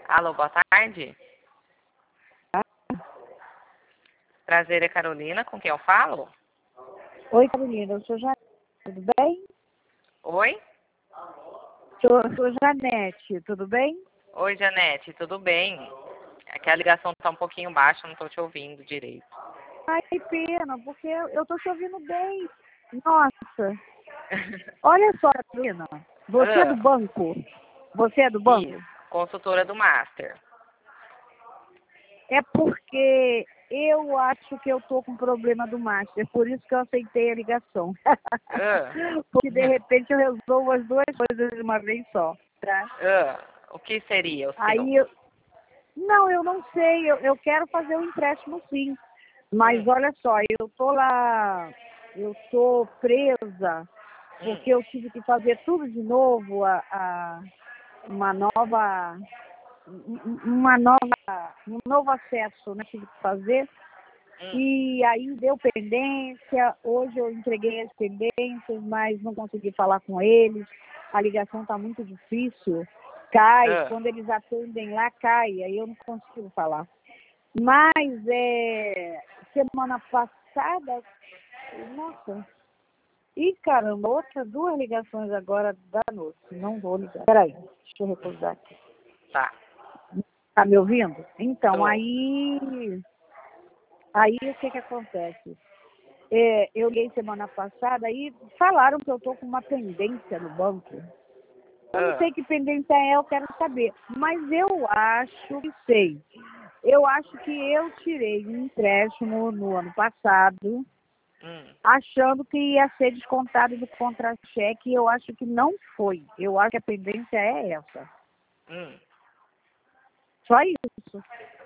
Alô, boa tarde. Prazer, é Carolina, com quem eu falo? Oi, Carolina, eu sou Janete, tudo bem? Oi? Sou Janete, tudo bem? Oi, Janete, tudo bem? Aqui a ligação está um pouquinho baixa, não estou te ouvindo direito. Ai, que pena, porque eu tô te ouvindo bem. Nossa, olha só, Carolina, você é do banco? Você é do banco? Isso, consultora do Master. É porque eu acho que eu tô com problema do Master, por isso que eu aceitei a ligação. Porque de repente eu resolvo as duas coisas de uma vez só, tá? O que seria o seu? Aí não, eu não sei, eu quero fazer um empréstimo sim. Mas olha só, eu tô lá, eu tô presa, porque eu tive que fazer tudo de novo, um novo acesso, né, tive que fazer. E aí deu pendência, hoje eu entreguei as pendências, mas não consegui falar com eles, a ligação está muito difícil, cai, quando eles atendem lá, cai, aí eu não consigo falar. Mas semana passada, nossa, caramba, duas ligações agora da noite, não vou ligar. Peraí, deixa eu recordar aqui. Tá me ouvindo? Então, aí o que acontece? Eu liguei semana passada e falaram que eu tô com uma pendência no banco. Eu não sei que pendência é, eu quero saber. Mas eu acho que sei. Eu acho que eu tirei um empréstimo no ano passado, achando que ia ser descontado do contra-cheque, e eu acho que não foi. Eu acho que a pendência é essa. Só isso.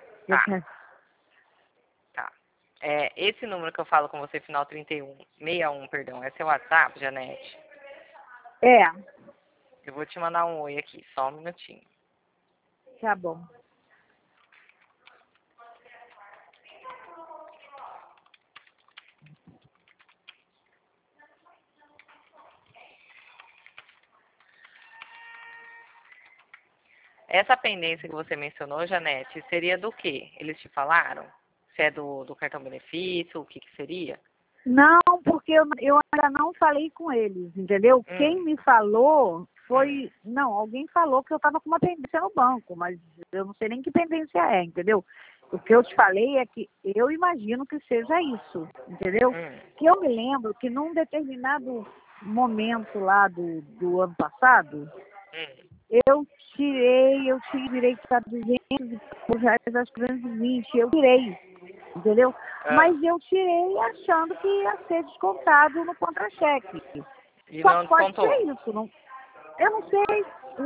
Tá. Esse número que eu falo com você, final 61, perdão, é seu WhatsApp, Janete? É. Eu vou te mandar um oi aqui, só um minutinho. Tá bom. Essa pendência que você mencionou, Janete, seria do quê? Eles te falaram? Se é do cartão benefício, o que seria? Não, porque eu ainda não falei com eles, entendeu? Quem me falou foi... Não, alguém falou que eu estava com uma pendência no banco, mas eu não sei nem que pendência é, entendeu? O que eu te falei é que eu imagino que seja isso, entendeu? Que eu me lembro que num determinado momento lá do ano passado, eu tinha direito a 200 reais, acho que 220, eu tirei, entendeu? Mas eu tirei achando que ia ser descontado no contra-cheque. E Só não pode descontou? ser isso, não? Eu não sei.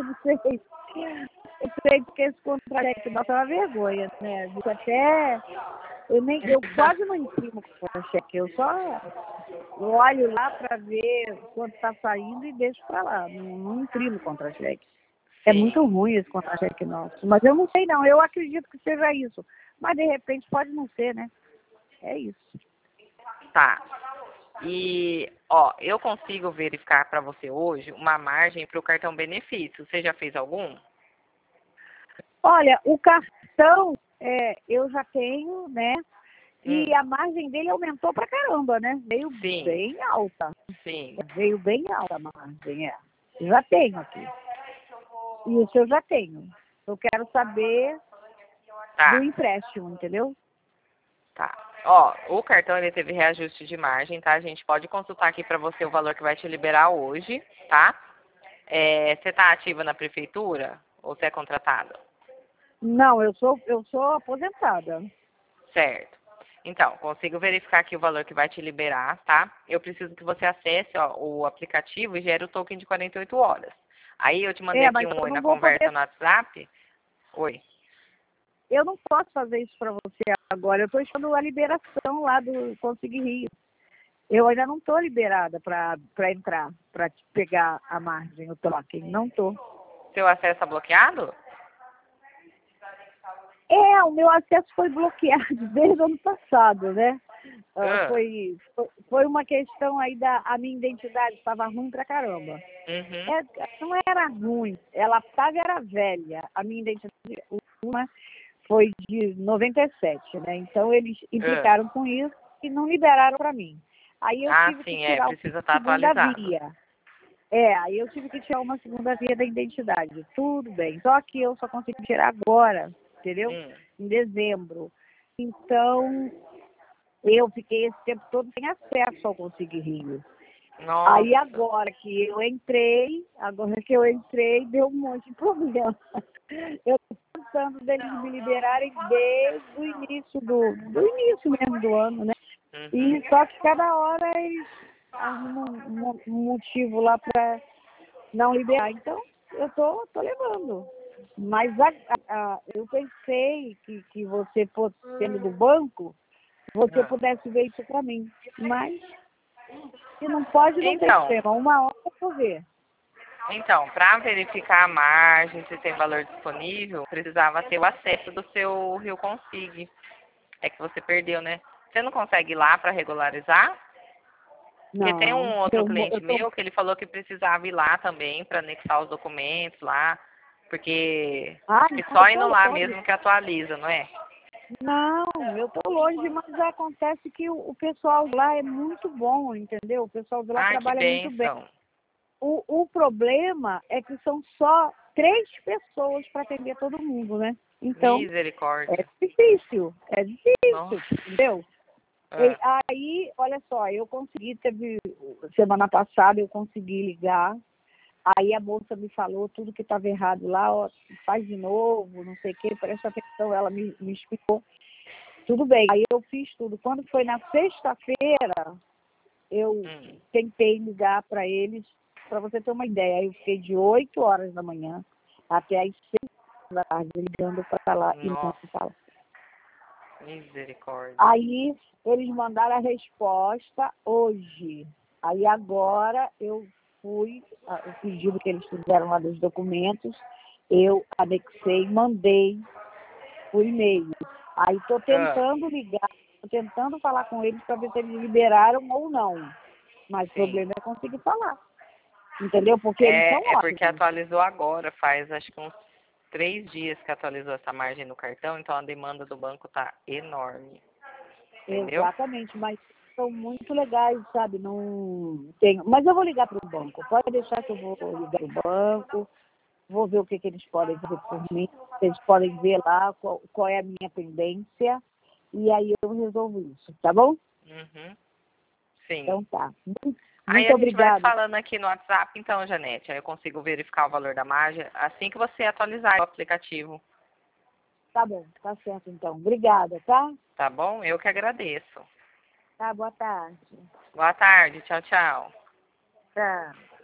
Eu sei porque esse contra-cheque nossa é uma vergonha, né? Isso até... Eu quase não imprimo contra-cheque, eu só olho lá para ver quanto está saindo e deixo para lá, não imprimo contra-cheque. É muito ruim esse contra-cheque nosso, mas eu não sei não, eu acredito que seja isso, mas de repente pode não ser, né? É isso. Tá. E, eu consigo verificar para você hoje uma margem para o cartão benefício. Você já fez algum? Olha, o cartão eu já tenho, né? E a margem dele aumentou pra caramba, né? Veio bem alta. Sim. Veio bem alta a margem, Eu já tenho aqui. Isso eu já tenho. Eu quero saber do empréstimo, entendeu? Tá. O cartão ele teve reajuste de margem, tá? A gente pode consultar aqui para você o valor que vai te liberar hoje, tá? Você tá ativa na prefeitura ou você é contratada? Não, eu sou aposentada. Certo. Então, consigo verificar aqui o valor que vai te liberar, tá? Eu preciso que você acesse o aplicativo e gere o token de 48 horas. Aí eu te mandei aqui um oi na conversa no WhatsApp. Oi. Eu não posso fazer isso para você agora. Eu estou esperando a liberação lá do Conseguir Rio. Eu ainda não estou liberada para entrar, para pegar a margem, o token. Não estou. Seu acesso está bloqueado? O meu acesso foi bloqueado desde o ano passado, né? Foi uma questão aí a minha identidade estava ruim pra caramba. Não era ruim, ela era velha. A minha identidade, uma foi de 97, né? Então eles implicaram com isso e não liberaram para mim. Aí eu tive que tirar precisa uma estar segunda atualizado. via. Aí eu tive que tirar uma segunda via da identidade. Tudo bem. Só que eu só consegui tirar agora, entendeu? Em dezembro. Então, eu fiquei esse tempo todo sem acesso ao Consigue Rio. Nossa. Aí agora que eu entrei, deu um monte de problema. Eu tô pensando deles me liberarem desde o início do início mesmo do ano, né? E só que cada hora eles arrumam um motivo lá para não liberar. Então, eu tô levando. Mas eu pensei que você fosse sendo do banco, você pudesse ver isso para mim. Mas se não pode, não tem problema. Uma hora eu vou ver. Então, para verificar a margem, se tem valor disponível, precisava ter o acesso do seu Rio Consigue. É que você perdeu, né? Você não consegue ir lá para regularizar? Porque tem um outro cliente meu que ele falou que precisava ir lá também para anexar os documentos lá, porque acho que só indo lá mesmo que atualiza, não é? Não, eu tô longe, mas acontece que o pessoal lá é muito bom, entendeu? O pessoal de lá trabalha muito bem. O problema é que são só 3 pessoas para atender todo mundo, né? Então, misericórdia. É difícil, entendeu? Aí, olha só, semana passada eu consegui ligar, aí a moça me falou tudo que estava errado lá, ó, faz de novo, não sei o que, presta atenção, ela me explicou. Tudo bem, aí eu fiz tudo. Quando foi na sexta-feira, eu tentei ligar para eles, para você ter uma ideia, eu fiquei de 8 horas da manhã até as 6 da tarde ligando para lá e não fala. Misericórdia. Aí eles mandaram a resposta hoje. Aí agora eu fui, o pedido que eles fizeram lá dos documentos, eu anexei, mandei por e-mail. Aí estou tentando ligar, estou tentando falar com eles para ver se eles liberaram ou não. Mas o problema é conseguir falar. Entendeu? Porque eles são ótimos. Porque atualizou agora, faz acho que uns 3 dias que atualizou essa margem no cartão, então a demanda do banco tá enorme. Entendeu? Exatamente, mas são muito legais, sabe? Não tenho. Mas eu vou ligar para o banco. Pode deixar que eu vou ligar para o banco, vou ver o que eles podem fazer por mim. Eles podem ver lá qual é a minha pendência e aí eu resolvo isso, tá bom? Sim. Então tá. Aí a gente vai falando aqui no WhatsApp, então, Janete. Aí eu consigo verificar o valor da margem assim que você atualizar o aplicativo. Tá bom, tá certo então. Obrigada, tá? Tá bom? Eu que agradeço. Tá, boa tarde. Boa tarde, tchau, tchau. Tá.